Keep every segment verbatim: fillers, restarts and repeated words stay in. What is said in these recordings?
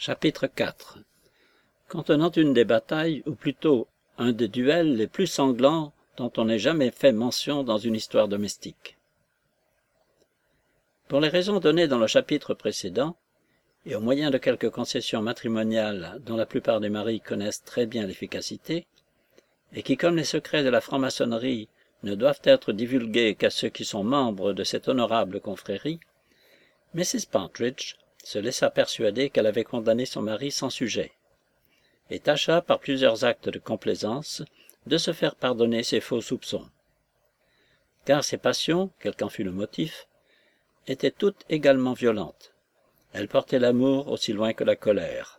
Chapitre quatre. Contenant une des batailles, ou plutôt un des duels les plus sanglants dont on ait jamais fait mention dans une histoire domestique. Pour les raisons données dans le chapitre précédent, et au moyen de quelques concessions matrimoniales dont la plupart des maris connaissent très bien l'efficacité, et qui, comme les secrets de la franc-maçonnerie, ne doivent être divulgués qu'à ceux qui sont membres de cette honorable confrérie, missus Partridge se laissa persuader qu'elle avait condamné son mari sans sujet, et tâcha par plusieurs actes de complaisance de se faire pardonner ses faux soupçons. Car ses passions, quel qu'en fût le motif, étaient toutes également violentes. Elles portaient l'amour aussi loin que la colère.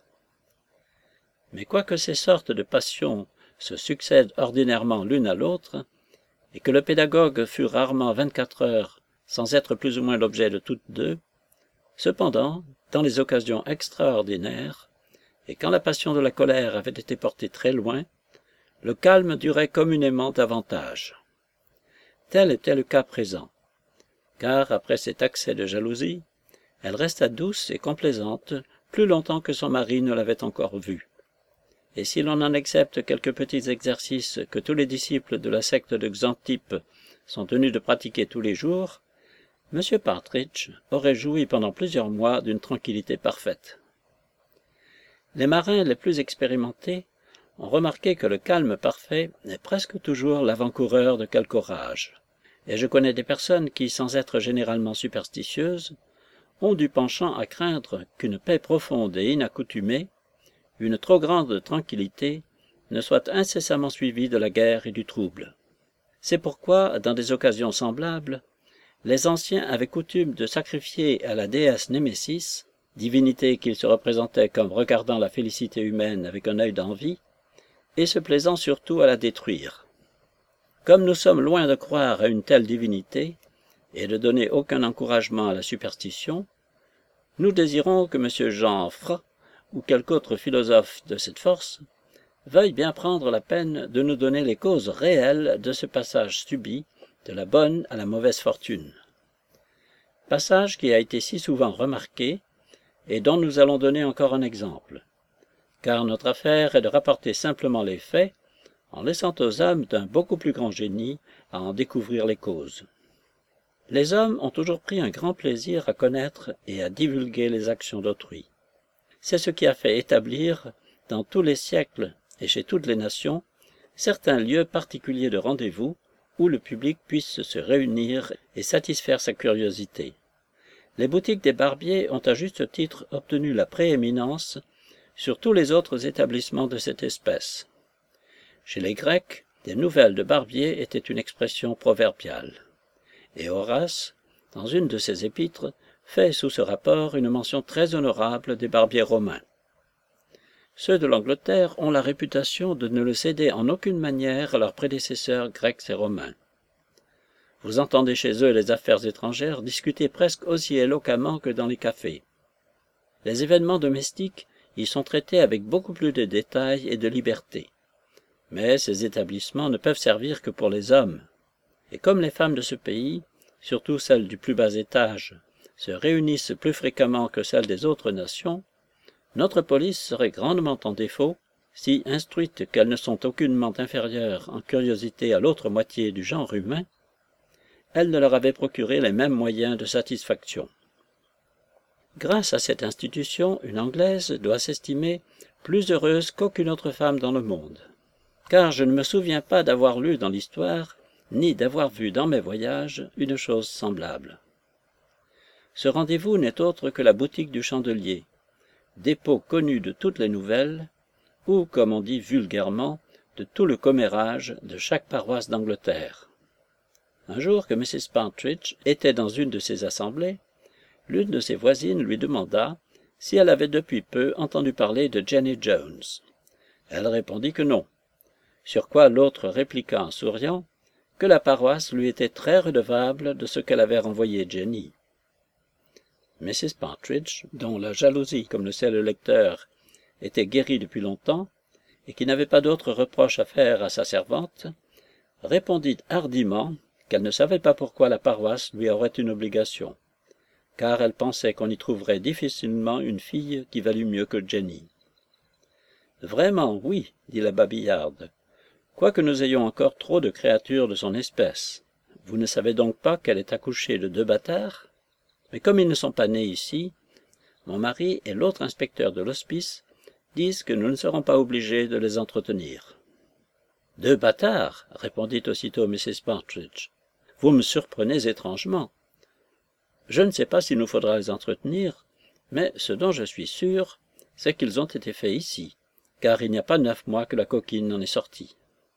Mais quoique ces sortes de passions se succèdent ordinairement l'une à l'autre, et que le pédagogue fût rarement vingt-quatre heures sans être plus ou moins l'objet de toutes deux, cependant, dans les occasions extraordinaires, et quand la passion de la colère avait été portée très loin, le calme durait communément davantage. Tel était le cas présent, car après cet accès de jalousie, elle resta douce et complaisante plus longtemps que son mari ne l'avait encore vue. Et si l'on en accepte quelques petits exercices que tous les disciples de la secte de Xantippe sont tenus de pratiquer tous les jours, M. Partridge aurait joui pendant plusieurs mois d'une tranquillité parfaite. Les marins les plus expérimentés ont remarqué que le calme parfait est presque toujours l'avant-coureur de quelque orage, et je connais des personnes qui, sans être généralement superstitieuses, ont du penchant à craindre qu'une paix profonde et inaccoutumée, une trop grande tranquillité, ne soit incessamment suivie de la guerre et du trouble. C'est pourquoi, dans des occasions semblables, les anciens avaient coutume de sacrifier à la déesse Némésis, divinité qu'ils se représentaient comme regardant la félicité humaine avec un œil d'envie, et se plaisant surtout à la détruire. Comme nous sommes loin de croire à une telle divinité, et de donner aucun encouragement à la superstition, nous désirons que M. Jean Fr, ou quelque autre philosophe de cette force, veuille bien prendre la peine de nous donner les causes réelles de ce passage subit de la bonne à la mauvaise fortune. Passage qui a été si souvent remarqué, et dont nous allons donner encore un exemple, car notre affaire est de rapporter simplement les faits, en laissant aux hommes d'un beaucoup plus grand génie à en découvrir les causes. Les hommes ont toujours pris un grand plaisir à connaître et à divulguer les actions d'autrui. C'est ce qui a fait établir, dans tous les siècles et chez toutes les nations, certains lieux particuliers de rendez-vous où le public puisse se réunir et satisfaire sa curiosité. Les boutiques des barbiers ont à juste titre obtenu la prééminence sur tous les autres établissements de cette espèce. Chez les Grecs, des nouvelles de barbier étaient une expression proverbiale. Et Horace, dans une de ses épîtres, fait sous ce rapport une mention très honorable des barbiers romains. Ceux de l'Angleterre ont la réputation de ne le céder en aucune manière à leurs prédécesseurs grecs et romains. Vous entendez chez eux les affaires étrangères discutées presque aussi éloquemment que dans les cafés. Les événements domestiques y sont traités avec beaucoup plus de détails et de liberté. Mais ces établissements ne peuvent servir que pour les hommes. Et comme les femmes de ce pays, surtout celles du plus bas étage, se réunissent plus fréquemment que celles des autres nations, notre police serait grandement en défaut si, instruite qu'elles ne sont aucunement inférieures en curiosité à l'autre moitié du genre humain, elle ne leur avait procuré les mêmes moyens de satisfaction. Grâce à cette institution, une Anglaise doit s'estimer plus heureuse qu'aucune autre femme dans le monde, car je ne me souviens pas d'avoir lu dans l'histoire, ni d'avoir vu dans mes voyages une chose semblable. Ce rendez-vous n'est autre que la boutique du Chandelier, dépôt connu de toutes les nouvelles, ou, comme on dit vulgairement, de tout le commérage de chaque paroisse d'Angleterre. Un jour que missus Partridge était dans une de ces assemblées, l'une de ses voisines lui demanda si elle avait depuis peu entendu parler de Jenny Jones. Elle répondit que non, sur quoi l'autre répliqua en souriant que la paroisse lui était très redevable de ce qu'elle avait renvoyé Jenny. missus Partridge, dont la jalousie, comme le sait le lecteur, était guérie depuis longtemps, et qui n'avait pas d'autre reproche à faire à sa servante, répondit hardiment qu'elle ne savait pas pourquoi la paroisse lui aurait une obligation, car elle pensait qu'on y trouverait difficilement une fille qui valût mieux que Jenny. « Vraiment, oui, dit la babillarde, quoique nous ayons encore trop de créatures de son espèce. Vous ne savez donc pas qu'elle est accouchée de deux bâtards? Mais comme ils ne sont pas nés ici, mon mari et l'autre inspecteur de l'hospice disent que nous ne serons pas obligés de les entretenir. »« Deux bâtards, répondit aussitôt Missus Partridge. Vous me surprenez étrangement. Je ne sais pas s'il nous faudra les entretenir, mais ce dont je suis sûr, c'est qu'ils ont été faits ici, car il n'y a pas neuf mois que la coquine en est sortie.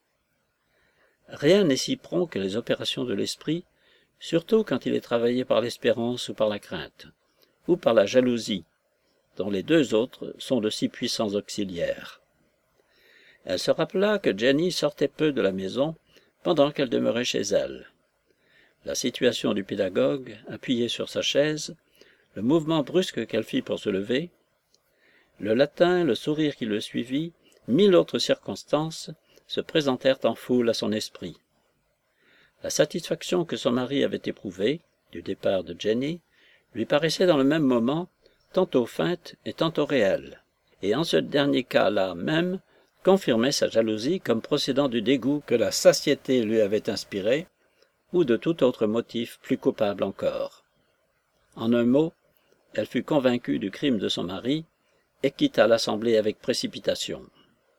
Rien n'est si prompt que les opérations de l'esprit, surtout quand il est travaillé par l'espérance ou par la crainte, ou par la jalousie, dont les deux autres sont de si puissants auxiliaires. Elle se rappela que Jenny sortait peu de la maison pendant qu'elle demeurait chez elle. La situation du pédagogue, appuyé sur sa chaise, le mouvement brusque qu'elle fit pour se lever, le latin, le sourire qui le suivit, mille autres circonstances se présentèrent en foule à son esprit. La satisfaction que son mari avait éprouvée, du départ de Jenny, lui paraissait dans le même moment tantôt feinte et tantôt réelle, et en ce dernier cas-là même confirmait sa jalousie comme procédant du dégoût que la satiété lui avait inspiré, ou de tout autre motif plus coupable encore. En un mot, elle fut convaincue du crime de son mari et quitta l'assemblée avec précipitation.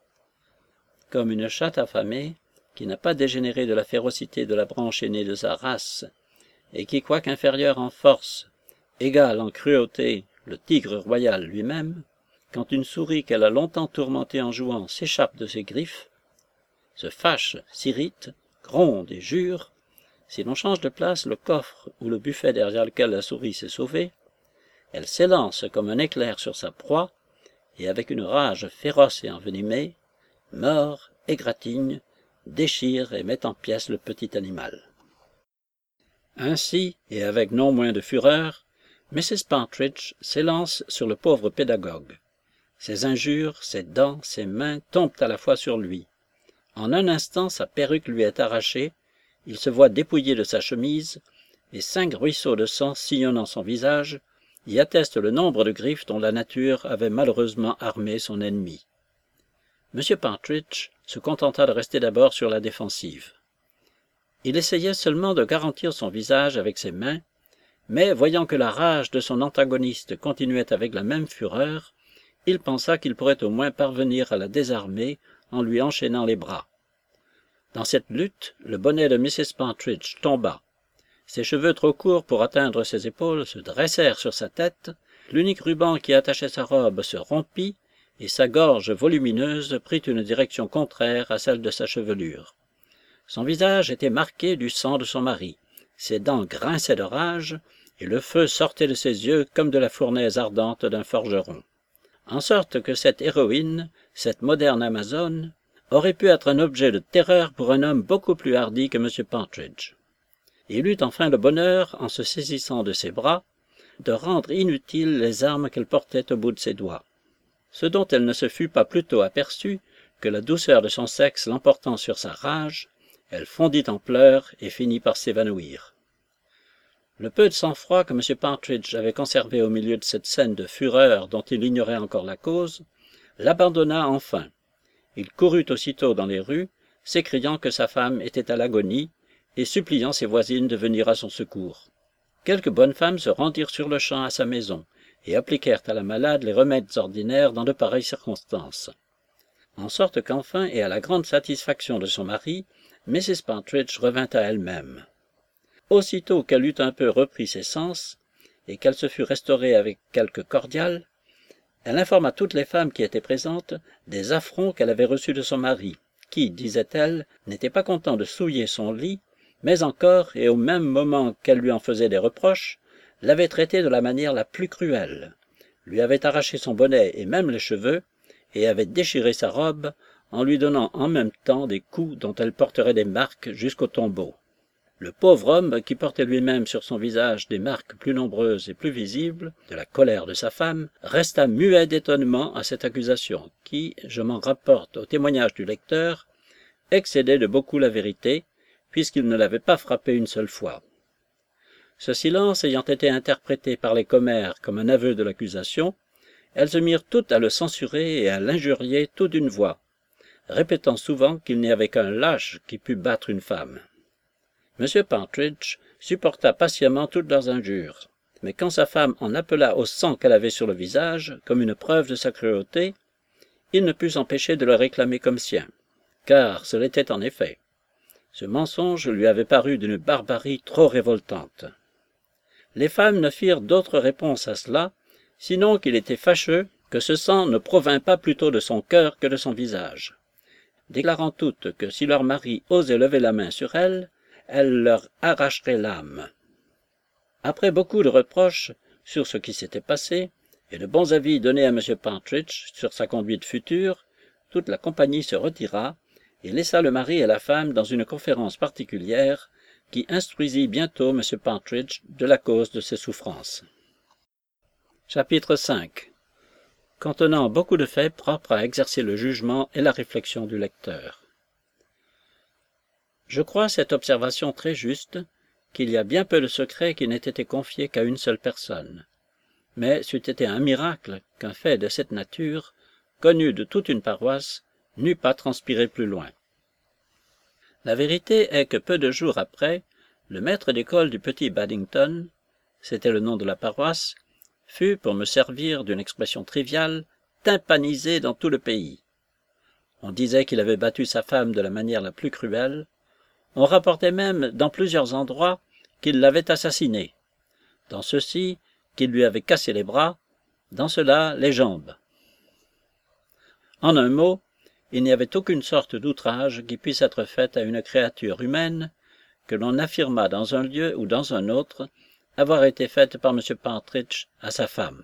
Comme une chatte affamée, qui n'a pas dégénéré de la férocité de la branche aînée de sa race, et qui, quoique inférieure en force, égale en cruauté le tigre royal lui-même, quand une souris qu'elle a longtemps tourmentée en jouant s'échappe de ses griffes, se fâche, s'irrite, gronde et jure, si l'on change de place le coffre ou le buffet derrière lequel la souris s'est sauvée, elle s'élance comme un éclair sur sa proie, et avec une rage féroce et envenimée, mord, égratigne, déchire et met en pièces le petit animal. Ainsi, et avec non moins de fureur, Missus Partridge s'élance sur le pauvre pédagogue. Ses injures, ses dents, ses mains tombent à la fois sur lui. En un instant, sa perruque lui est arrachée, il se voit dépouillé de sa chemise, et cinq ruisseaux de sang sillonnant son visage y attestent le nombre de griffes dont la nature avait malheureusement armé son ennemi. M. Partridge se contenta de rester d'abord sur la défensive. Il essayait seulement de garantir son visage avec ses mains, mais voyant que la rage de son antagoniste continuait avec la même fureur, il pensa qu'il pourrait au moins parvenir à la désarmer en lui enchaînant les bras. Dans cette lutte, le bonnet de Missus Partridge tomba. Ses cheveux trop courts pour atteindre ses épaules se dressèrent sur sa tête, l'unique ruban qui attachait sa robe se rompit, et sa gorge volumineuse prit une direction contraire à celle de sa chevelure. Son visage était marqué du sang de son mari, ses dents grinçaient de rage, et le feu sortait de ses yeux comme de la fournaise ardente d'un forgeron. En sorte que cette héroïne, cette moderne Amazone, aurait pu être un objet de terreur pour un homme beaucoup plus hardi que M. Partridge. Il eut enfin le bonheur, en se saisissant de ses bras, de rendre inutiles les armes qu'elle portait au bout de ses doigts. Ce dont elle ne se fût pas plus tôt aperçue, que la douceur de son sexe l'emportant sur sa rage, elle fondit en pleurs et finit par s'évanouir. Le peu de sang-froid que M. Partridge avait conservé au milieu de cette scène de fureur dont il ignorait encore la cause, l'abandonna enfin. Il courut aussitôt dans les rues, s'écriant que sa femme était à l'agonie, et suppliant ses voisines de venir à son secours. Quelques bonnes femmes se rendirent sur-le-champ à sa maison, et appliquèrent à la malade les remèdes ordinaires dans de pareilles circonstances. En sorte qu'enfin, et à la grande satisfaction de son mari, Missus Partridge revint à elle-même. Aussitôt qu'elle eut un peu repris ses sens, et qu'elle se fut restaurée avec quelque cordial, elle informa toutes les femmes qui étaient présentes des affronts qu'elle avait reçus de son mari, qui, disait-elle, n'était pas content de souiller son lit, mais encore, et au même moment qu'elle lui en faisait des reproches, l'avait traité de la manière la plus cruelle, lui avait arraché son bonnet et même les cheveux, et avait déchiré sa robe, en lui donnant en même temps des coups dont elle porterait des marques jusqu'au tombeau. Le pauvre homme, qui portait lui-même sur son visage des marques plus nombreuses et plus visibles de la colère de sa femme, resta muet d'étonnement à cette accusation, qui, je m'en rapporte au témoignage du lecteur, excédait de beaucoup la vérité, puisqu'il ne l'avait pas frappé une seule fois. Ce silence ayant été interprété par les commères comme un aveu de l'accusation, elles se mirent toutes à le censurer et à l'injurier tout d'une voix, répétant souvent qu'il n'y avait qu'un lâche qui pût battre une femme. M. Partridge supporta patiemment toutes leurs injures, mais quand sa femme en appela au sang qu'elle avait sur le visage, comme une preuve de sa cruauté, il ne put s'empêcher de le réclamer comme sien, car ce l'était en effet. Ce mensonge lui avait paru d'une barbarie trop révoltante. Les femmes ne firent d'autre réponse à cela, sinon qu'il était fâcheux que ce sang ne provînt pas plutôt de son cœur que de son visage, déclarant toutes que si leur mari osait lever la main sur elles, elle leur arracherait l'âme. Après beaucoup de reproches sur ce qui s'était passé, et de bons avis donnés à M. Partridge sur sa conduite future, toute la compagnie se retira et laissa le mari et la femme dans une conférence particulière qui instruisit bientôt M. Partridge de la cause de ses souffrances. Chapitre cinq. Contenant beaucoup de faits propres à exercer le jugement et la réflexion du lecteur. Je crois cette observation très juste, qu'il y a bien peu de secrets qui n'aient été confiés qu'à une seule personne. Mais c'eût été un miracle qu'un fait de cette nature, connu de toute une paroisse, n'eût pas transpiré plus loin. La vérité est que peu de jours après, le maître d'école du petit Baddington, c'était le nom de la paroisse, fut, pour me servir d'une expression triviale, tympanisé dans tout le pays. On disait qu'il avait battu sa femme de la manière la plus cruelle. On rapportait même, dans plusieurs endroits, qu'il l'avait assassinée. Dans ceux-ci, qu'il lui avait cassé les bras, dans ceux-là, les jambes. En un mot, il n'y avait aucune sorte d'outrage qui puisse être faite à une créature humaine, que l'on affirmât dans un lieu ou dans un autre, avoir été faite par M. Partridge à sa femme.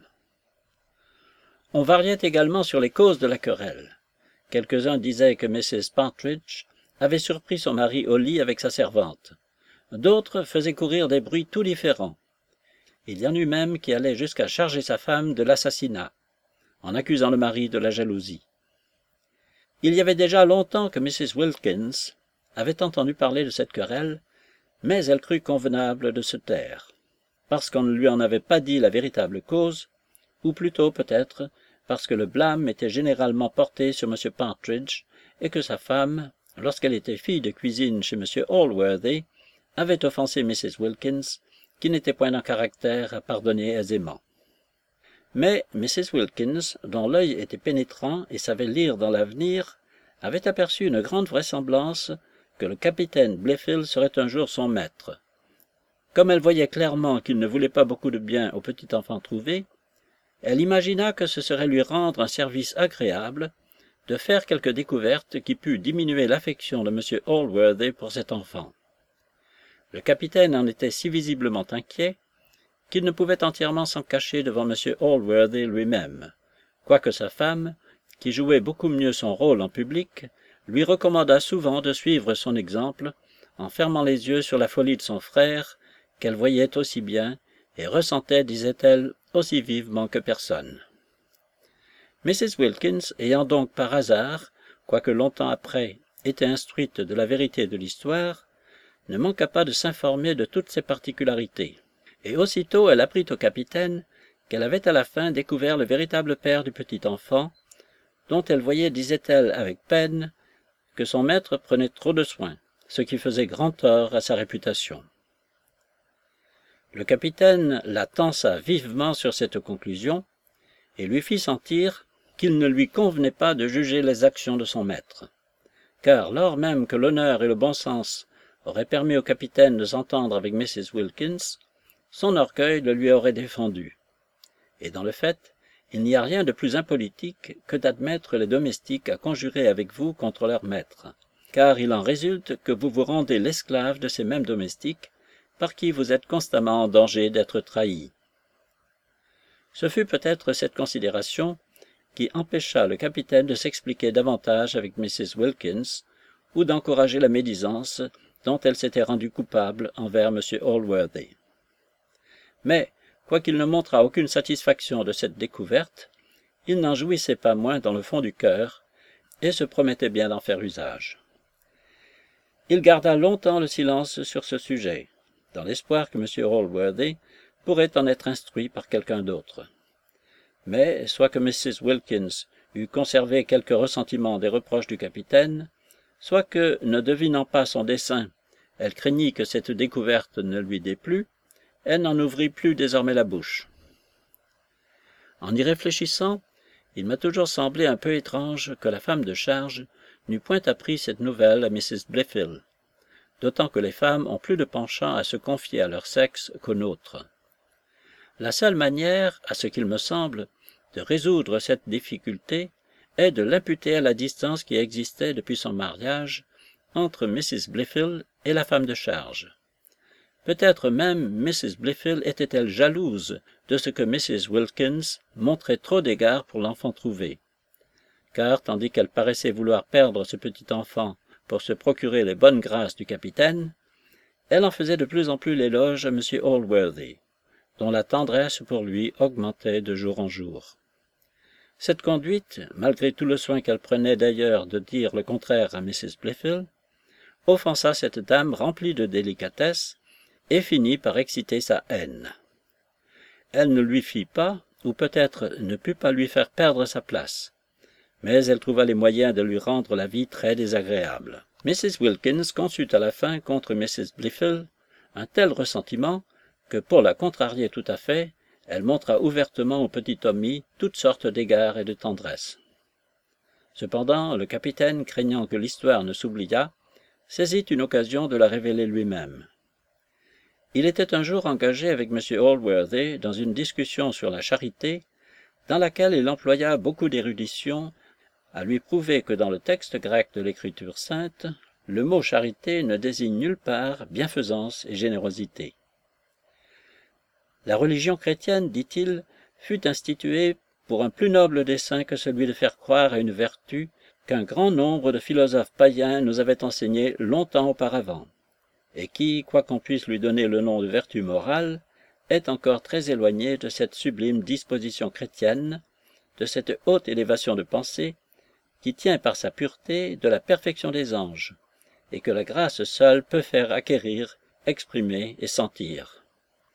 On variait également sur les causes de la querelle. Quelques-uns disaient que Missus Partridge avait surpris son mari au lit avec sa servante. D'autres faisaient courir des bruits tout différents. Il y en eut même qui allaient jusqu'à charger sa femme de l'assassinat, en accusant le mari de la jalousie. Il y avait déjà longtemps que Missus Wilkins avait entendu parler de cette querelle, mais elle crut convenable de se taire, parce qu'on ne lui en avait pas dit la véritable cause, ou plutôt peut-être parce que le blâme était généralement porté sur M. Partridge et que sa femme, lorsqu'elle était fille de cuisine chez M. Allworthy, avait offensé Missus Wilkins, qui n'était point d'un caractère à pardonner aisément. Mais Missus Wilkins, dont l'œil était pénétrant et savait lire dans l'avenir, avait aperçu une grande vraisemblance que le capitaine Blifil serait un jour son maître. Comme elle voyait clairement qu'il ne voulait pas beaucoup de bien au petit enfant trouvé, elle imagina que ce serait lui rendre un service agréable de faire quelque découverte qui pût diminuer l'affection de M. Allworthy pour cet enfant. Le capitaine en était si visiblement inquiet qu'il ne pouvait entièrement s'en cacher devant M. Allworthy lui-même, quoique sa femme, qui jouait beaucoup mieux son rôle en public, lui recommanda souvent de suivre son exemple en fermant les yeux sur la folie de son frère, qu'elle voyait aussi bien et ressentait, disait-elle, aussi vivement que personne. Missus Wilkins, ayant donc par hasard, quoique longtemps après, été instruite de la vérité de l'histoire, ne manqua pas de s'informer de toutes ses particularités, et aussitôt elle apprit au capitaine qu'elle avait à la fin découvert le véritable père du petit enfant, dont elle voyait, disait-elle avec peine, que son maître prenait trop de soin, ce qui faisait grand tort à sa réputation. Le capitaine la tensa vivement sur cette conclusion, et lui fit sentir qu'il ne lui convenait pas de juger les actions de son maître, car lors même que l'honneur et le bon sens auraient permis au capitaine de s'entendre avec Missus Wilkins, son orgueil le lui aurait défendu. Et dans le fait, il n'y a rien de plus impolitique que d'admettre les domestiques à conjurer avec vous contre leur maître, car il en résulte que vous vous rendez l'esclave de ces mêmes domestiques, par qui vous êtes constamment en danger d'être trahi. Ce fut peut-être cette considération qui empêcha le capitaine de s'expliquer davantage avec Missus Wilkins ou d'encourager la médisance dont elle s'était rendue coupable envers M. Allworthy. Mais, quoiqu'il ne montrât aucune satisfaction de cette découverte, il n'en jouissait pas moins dans le fond du cœur et se promettait bien d'en faire usage. Il garda longtemps le silence sur ce sujet, dans l'espoir que M. Allworthy pourrait en être instruit par quelqu'un d'autre. Mais, soit que Missus Wilkins eût conservé quelque ressentiment des reproches du capitaine, soit que, ne devinant pas son dessein, elle craignit que cette découverte ne lui déplût, elle n'en ouvrit plus désormais la bouche. En y réfléchissant, il m'a toujours semblé un peu étrange que la femme de charge n'eût point appris cette nouvelle à Missus Blifil, d'autant que les femmes ont plus de penchant à se confier à leur sexe qu'au nôtre. La seule manière, à ce qu'il me semble, de résoudre cette difficulté est de l'imputer à la distance qui existait depuis son mariage entre Missus Blifil et la femme de charge. Peut-être même Missus Blifil était-elle jalouse de ce que Missus Wilkins montrait trop d'égards pour l'enfant trouvé. Car, tandis qu'elle paraissait vouloir perdre ce petit enfant pour se procurer les bonnes grâces du capitaine, elle en faisait de plus en plus l'éloge à M. Allworthy, dont la tendresse pour lui augmentait de jour en jour. Cette conduite, malgré tout le soin qu'elle prenait d'ailleurs de dire le contraire à Missus Blifil, offensa cette dame remplie de délicatesse et finit par exciter sa haine. Elle ne lui fit pas, ou peut-être ne put pas lui faire perdre sa place, mais elle trouva les moyens de lui rendre la vie très désagréable. Missus Wilkins conçut à la fin contre Missus Blifil un tel ressentiment que, pour la contrarier tout à fait, elle montra ouvertement au petit Tommy toutes sortes d'égards et de tendresse. Cependant, le capitaine, craignant que l'histoire ne s'oubliât, saisit une occasion de la révéler lui-même. Il était un jour engagé avec M. Allworthy dans une discussion sur la charité, dans laquelle il employa beaucoup d'érudition à lui prouver que dans le texte grec de l'Écriture sainte, le mot charité ne désigne nulle part bienfaisance et générosité. La religion chrétienne, dit-il, fut instituée pour un plus noble dessein que celui de faire croire à une vertu qu'un grand nombre de philosophes païens nous avaient enseignée longtemps auparavant, et qui, quoiqu'on puisse lui donner le nom de vertu morale, est encore très éloignée de cette sublime disposition chrétienne, de cette haute élévation de pensée, qui tient par sa pureté de la perfection des anges, et que la grâce seule peut faire acquérir, exprimer et sentir.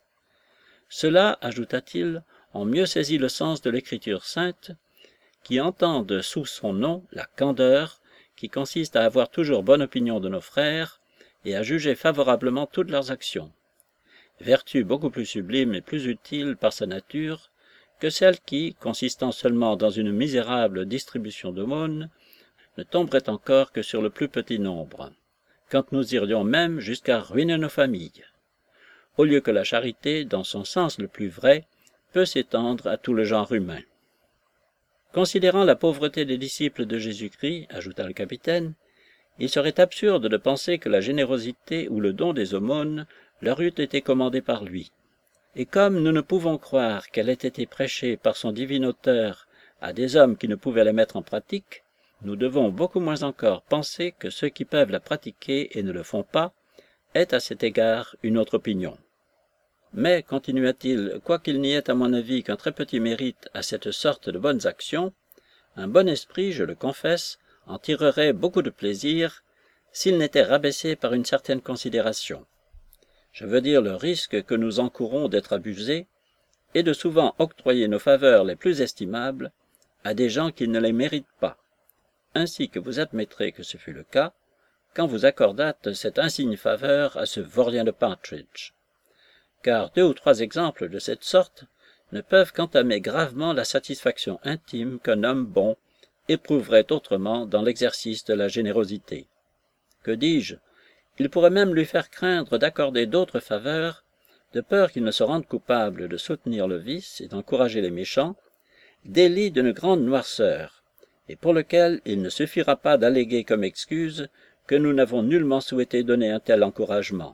Ceux-là, ajouta-t-il, ont mieux saisi le sens de l'Écriture sainte, qui entendent sous son nom la candeur, qui consiste à avoir toujours bonne opinion de nos frères, et à juger favorablement toutes leurs actions, vertu beaucoup plus sublime et plus utile par sa nature que celle qui, consistant seulement dans une misérable distribution d'aumônes, ne tomberait encore que sur le plus petit nombre, quand nous irions même jusqu'à ruiner nos familles, au lieu que la charité, dans son sens le plus vrai, peut s'étendre à tout le genre humain. Considérant la pauvreté des disciples de Jésus-Christ, ajouta le capitaine, il serait absurde de penser que la générosité ou le don des aumônes leur eût été commandé par lui. Et comme nous ne pouvons croire qu'elle ait été prêchée par son divin auteur à des hommes qui ne pouvaient la mettre en pratique, nous devons beaucoup moins encore penser que ceux qui peuvent la pratiquer et ne le font pas aient à cet égard une autre opinion. Mais, continua-t-il, quoiqu'il n'y ait à mon avis qu'un très petit mérite à cette sorte de bonnes actions, un bon esprit, je le confesse, en tirerait beaucoup de plaisir s'il n'était rabaissé par une certaine considération. Je veux dire le risque que nous encourons d'être abusés et de souvent octroyer nos faveurs les plus estimables à des gens qui ne les méritent pas, ainsi que vous admettrez que ce fut le cas quand vous accordâtes cette insigne faveur à ce vaurien de Partridge. Car deux ou trois exemples de cette sorte ne peuvent qu'entamer gravement la satisfaction intime qu'un homme bon éprouverait autrement dans l'exercice de la générosité. Que dis-je? Il pourrait même lui faire craindre d'accorder d'autres faveurs, de peur qu'il ne se rende coupable de soutenir le vice et d'encourager les méchants, délit d'une grande noirceur, et pour lequel il ne suffira pas d'alléguer comme excuse que nous n'avons nullement souhaité donner un tel encouragement,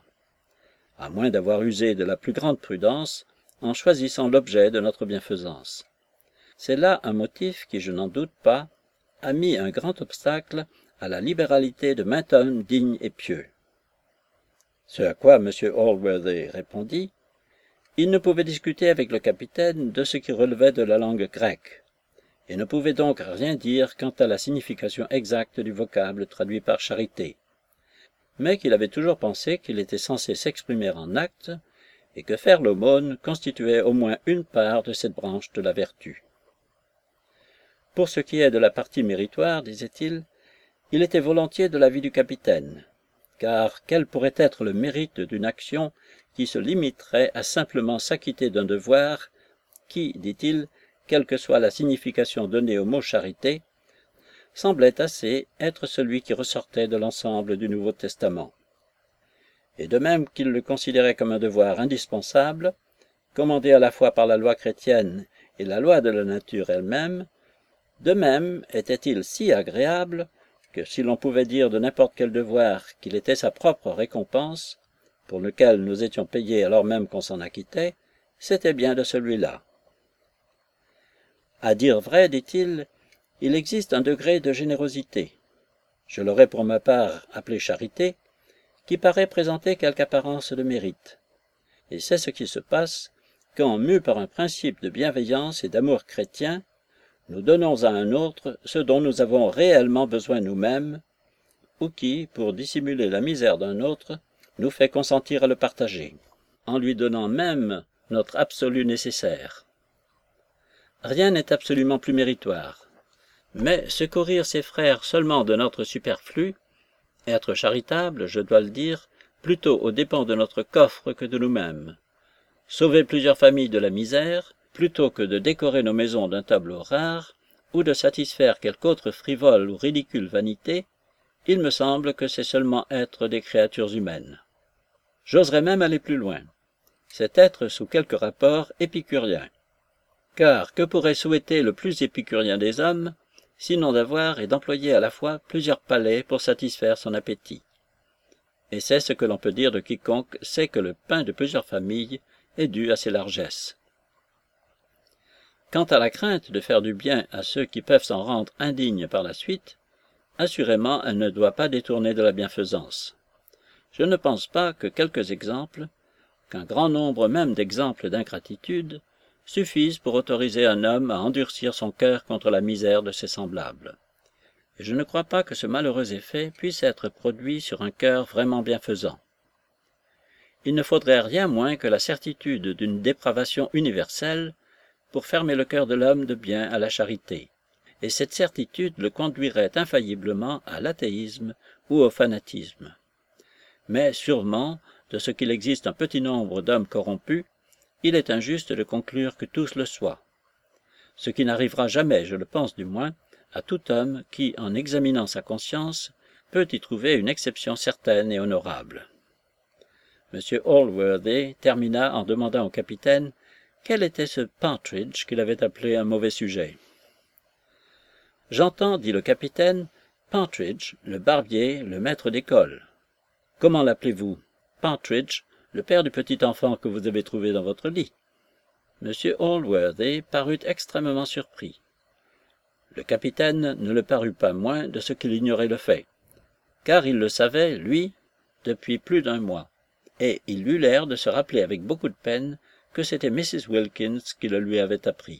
à moins d'avoir usé de la plus grande prudence en choisissant l'objet de notre bienfaisance. C'est là un motif qui, je n'en doute pas, a mis un grand obstacle à la libéralité de maint homme digne et pieux. Ce à quoi M. Allworthy répondit, il ne pouvait discuter avec le capitaine de ce qui relevait de la langue grecque, et ne pouvait donc rien dire quant à la signification exacte du vocable traduit par charité. mais qu'il avait toujours pensé qu'il était censé s'exprimer en actes, et que faire l'aumône constituait au moins une part de cette branche de la vertu. Pour ce qui est de la partie méritoire, disait-il, il était volontiers de l'avis du capitaine, car quel pourrait être le mérite d'une action qui se limiterait à simplement s'acquitter d'un devoir qui, dit-il, quelle que soit la signification donnée au mot charité, semblait assez être celui qui ressortait de l'ensemble du Nouveau Testament. Et de même qu'il le considérait comme un devoir indispensable, commandé à la fois par la loi chrétienne et la loi de la nature elle-même, de même était-il si agréable que si l'on pouvait dire de n'importe quel devoir qu'il était sa propre récompense, pour lequel nous étions payés alors même qu'on s'en acquittait, c'était bien de celui-là. À dire vrai, dit-il, il existe un degré de générosité, je l'aurais pour ma part appelé charité, qui paraît présenter quelque apparence de mérite. Et c'est ce qui se passe quand, mus par un principe de bienveillance et d'amour chrétien, nous donnons à un autre ce dont nous avons réellement besoin nous-mêmes, ou qui, pour dissimuler la misère d'un autre, nous fait consentir à le partager, en lui donnant même notre absolu nécessaire. Rien n'est absolument plus méritoire, mais secourir ses frères seulement de notre superflu, être charitable, je dois le dire, plutôt aux dépens de notre coffre que de nous-mêmes, sauver plusieurs familles de la misère, plutôt que de décorer nos maisons d'un tableau rare, ou de satisfaire quelque autre frivole ou ridicule vanité, il me semble que c'est seulement être des créatures humaines. J'oserais même aller plus loin. C'est être sous quelque rapport épicurien. Car que pourrait souhaiter le plus épicurien des hommes, sinon d'avoir et d'employer à la fois plusieurs palais pour satisfaire son appétit? Et c'est ce que l'on peut dire de quiconque sait que le pain de plusieurs familles est dû à ses largesses. Quant à la crainte de faire du bien à ceux qui peuvent s'en rendre indignes par la suite, assurément elle ne doit pas détourner de la bienfaisance. Je ne pense pas que quelques exemples, qu'un grand nombre même d'exemples d'ingratitude, suffisent pour autoriser un homme à endurcir son cœur contre la misère de ses semblables. Et je ne crois pas que ce malheureux effet puisse être produit sur un cœur vraiment bienfaisant. Il ne faudrait rien moins que la certitude d'une dépravation universelle pour fermer le cœur de l'homme de bien à la charité, et cette certitude le conduirait infailliblement à l'athéisme ou au fanatisme. Mais sûrement, de ce qu'il existe un petit nombre d'hommes corrompus, il est injuste de conclure que tous le soient, ce qui n'arrivera jamais, je le pense du moins, à tout homme qui, en examinant sa conscience, peut y trouver une exception certaine et honorable. M. Allworthy termina en demandant au capitaine quel était ce Partridge qu'il avait appelé un mauvais sujet. « J'entends, dit le capitaine, Partridge, le barbier, le maître d'école. Comment l'appelez-vous? Partridge, le père du petit enfant que vous avez trouvé dans votre lit. » M. Allworthy parut extrêmement surpris. Le capitaine ne le parut pas moins de ce qu'il ignorait le fait, car il le savait, lui, depuis plus d'un mois, et il eut l'air de se rappeler avec beaucoup de peine que c'était Missus Wilkins qui le lui avait appris.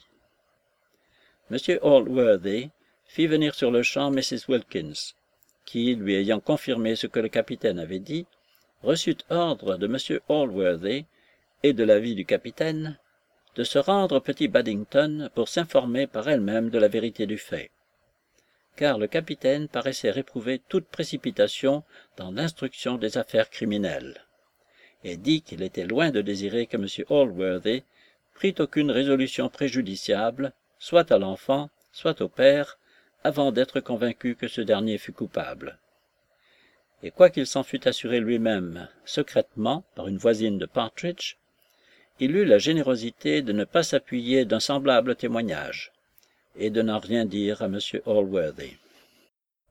M. Allworthy fit venir sur le champ Missus Wilkins, qui, lui ayant confirmé ce que le capitaine avait dit, reçut ordre de M. Allworthy et de l'avis du capitaine de se rendre au petit Baddington pour s'informer par elle-même de la vérité du fait, car le capitaine paraissait réprouver toute précipitation dans l'instruction des affaires criminelles, et dit qu'il était loin de désirer que M. Allworthy prît aucune résolution préjudiciable, soit à l'enfant, soit au père, avant d'être convaincu que ce dernier fût coupable. Et quoiqu'il s'en fût assuré lui-même, secrètement, par une voisine de Partridge, il eut la générosité de ne pas s'appuyer d'un semblable témoignage, et de n'en rien dire à M. Allworthy.